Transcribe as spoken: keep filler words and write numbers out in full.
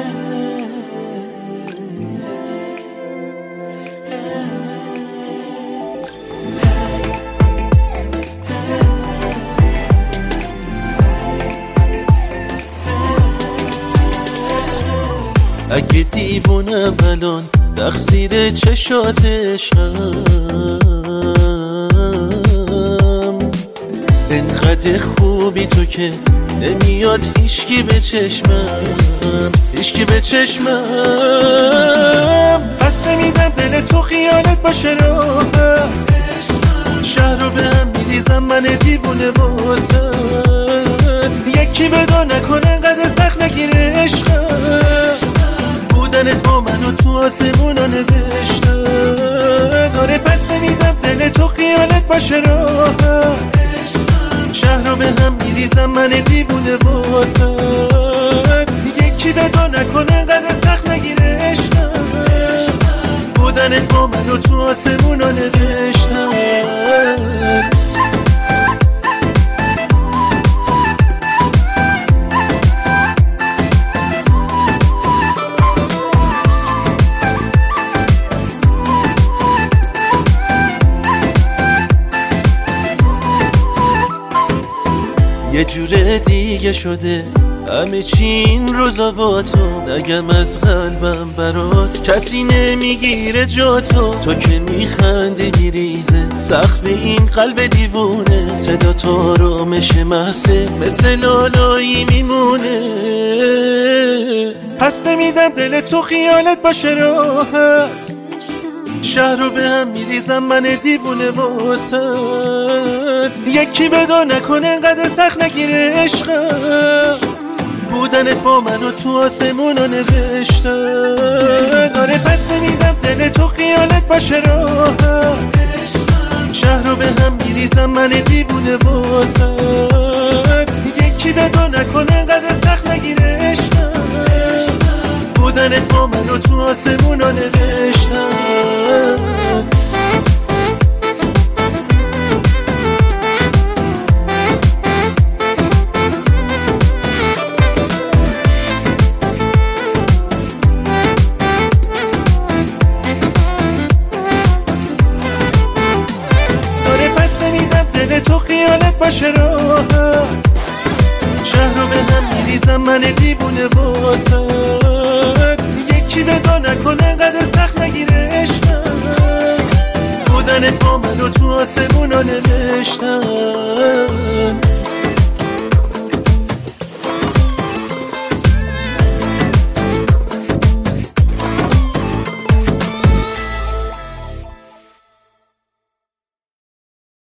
اگه دیوونم الان تقصیر چشاتشم، انقدر خوبی تو که نمیاد هیچکی به چشمم، هیچکی به چشمم. پس نمیدم دل تو خیالت باشه راحت، شهر رو به هم میریزم من دیوونه واسط. یکی بدا نکنه انقدر سخت نگیره عشقم، بودنت با منو تو آسمونا نوشتم. داره پس نمیدم دل تو خیالت باشه راحت، شهر رو به هم میریزم من دیوونه واسط. یکی بدا نکنه انقدر سخت نگیره عشقم، بودنت با منو تو آسمونا نوشتم. یه جور دیگه شده همه چی این روزا با تو، نگم از قلبم برات کسی نمیگیره جا تو. تو که میخندی میریزه سقف این قلب دیوونه، صدا تو رو مشه محسه مثل لالایی میمونه. پس نمیدم دل تو خیالت باشه راحت، شهر رو به هم میریزم من دیوونه واسط. یکی بدا نکنه انقدر سخت نگیره عشقم، بودنت با منو تو آسمونا نوشتم. داره پس نمیدم دل تو خیالت باشه راحت، شهر رو به هم میریزم من دیوونه واسط. یکی بدا نکنه انقدر سخت نگیره عشقم، بودنت با منو تو آسمونا نوشتم. داره پس نمیدم دل تو خیالت باشه راحت، شهر رو به هم میریزم من دیوونه واسط. یکی بدا نکنه انقدر سخت نگیره عشقم، بودنت با منو تو آسمونا نوشتم.